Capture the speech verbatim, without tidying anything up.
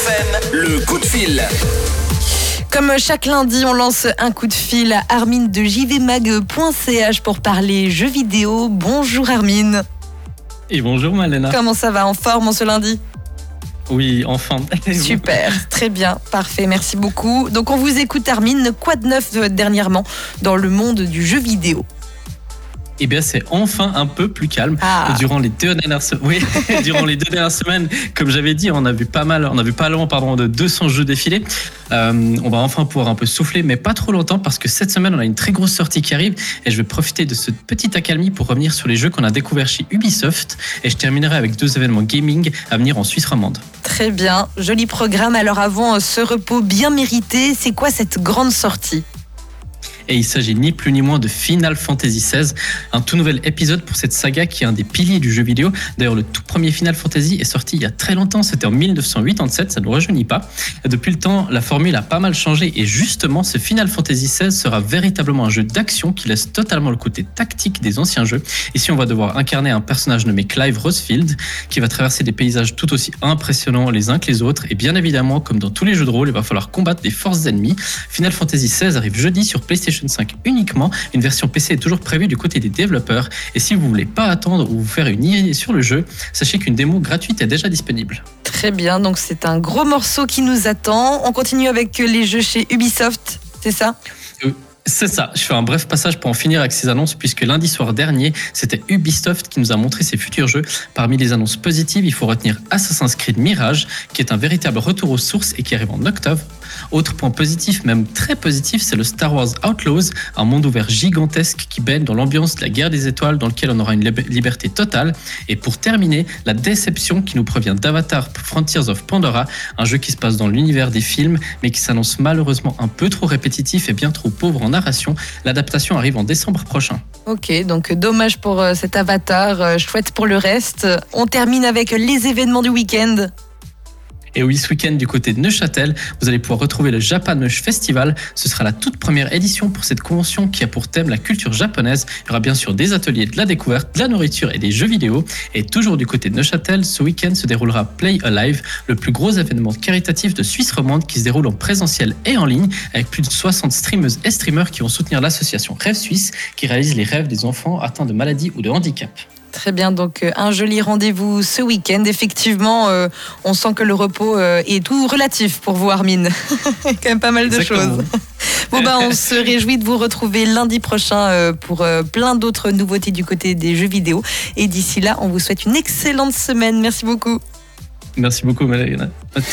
F M, le coup de fil. Comme chaque lundi, on lance un coup de fil à Armin de j v mag point c h pour parler jeux vidéo. Bonjour Armin. Et bonjour Malena. Comment ça va, en forme en ce lundi ? Oui, enfin. Super, très bien, parfait, merci beaucoup. Donc on vous écoute Armin, quoi de neuf dernièrement dans le monde du jeu vidéo ? Eh bien, c'est enfin un peu plus calme. Ah. Durant les deux dernières semaines, oui, durant les deux dernières semaines, comme j'avais dit, on a vu pas mal, on a vu pas loin, pardon, de deux cents jeux défiler. Euh, on va enfin pouvoir un peu souffler, mais pas trop longtemps, parce que cette semaine, on a une très grosse sortie qui arrive, et je vais profiter de ce petit accalmie pour revenir sur les jeux qu'on a découverts chez Ubisoft, et je terminerai avec deux événements gaming à venir en Suisse romande. Très bien, joli programme. Alors avant ce repos bien mérité, c'est quoi cette grande sortie ? Et il s'agit ni plus ni moins de Final Fantasy seize, un tout nouvel épisode pour cette saga qui est un des piliers du jeu vidéo. D'ailleurs, le tout premier Final Fantasy est sorti il y a très longtemps, c'était en dix-neuf cent quatre-vingt-dix-sept, ça ne nous rajeunit pas. Et depuis le temps, la formule a pas mal changé et justement, ce Final Fantasy seize sera véritablement un jeu d'action qui laisse totalement le côté tactique des anciens jeux. Ici, on va devoir incarner un personnage nommé Clive Rosefield qui va traverser des paysages tout aussi impressionnants les uns que les autres. Et bien évidemment, comme dans tous les jeux de rôle, il va falloir combattre des forces ennemies. Final Fantasy seize arrive jeudi sur PlayStation cinq uniquement. Une version P C est toujours prévue du côté des développeurs. Et si vous voulez pas attendre ou vous faire une idée sur le jeu, sachez qu'une démo gratuite est déjà disponible. Très bien, donc c'est un gros morceau qui nous attend. On continue avec les jeux chez Ubisoft, c'est ça ? euh, C'est ça, je fais un bref passage pour en finir avec ces annonces, puisque lundi soir dernier, c'était Ubisoft qui nous a montré ses futurs jeux. Parmi les annonces positives, il faut retenir Assassin's Creed Mirage, qui est un véritable retour aux sources et qui arrive en octobre. Autre point positif, même très positif, c'est le Star Wars Outlaws, un monde ouvert gigantesque qui baigne dans l'ambiance de la guerre des étoiles, dans lequel on aura une liberté totale. Et pour terminer, la déception qui nous provient d'Avatar Frontiers of Pandora, un jeu qui se passe dans l'univers des films, mais qui s'annonce malheureusement un peu trop répétitif et bien trop pauvre en narration. L'adaptation arrive en décembre prochain. Ok, donc dommage pour euh, cet Avatar, euh, chouette pour le reste. On termine avec les événements du week-end. Et oui, ce week-end du côté de Neuchâtel, vous allez pouvoir retrouver le Japaneuch Festival. Ce sera la toute première édition pour cette convention qui a pour thème la culture japonaise. Il y aura bien sûr des ateliers, de la découverte, de la nourriture et des jeux vidéo. Et toujours du côté de Neuchâtel, ce week-end se déroulera Play Alive, le plus gros événement caritatif de Suisse romande qui se déroule en présentiel et en ligne, avec plus de soixante streameuses et streamers qui vont soutenir l'association Rêve Suisse, qui réalise les rêves des enfants atteints de maladies ou de handicap. Très bien, donc euh, un joli rendez-vous ce week-end. Effectivement, euh, on sent que le repos euh, est tout relatif pour vous, Armin. Il y a quand même pas mal de Exactement. choses. Bon bah, on se réjouit de vous retrouver lundi prochain euh, pour euh, plein d'autres nouveautés du côté des jeux vidéo. Et d'ici là, on vous souhaite une excellente semaine. Merci beaucoup. Merci beaucoup, Malena.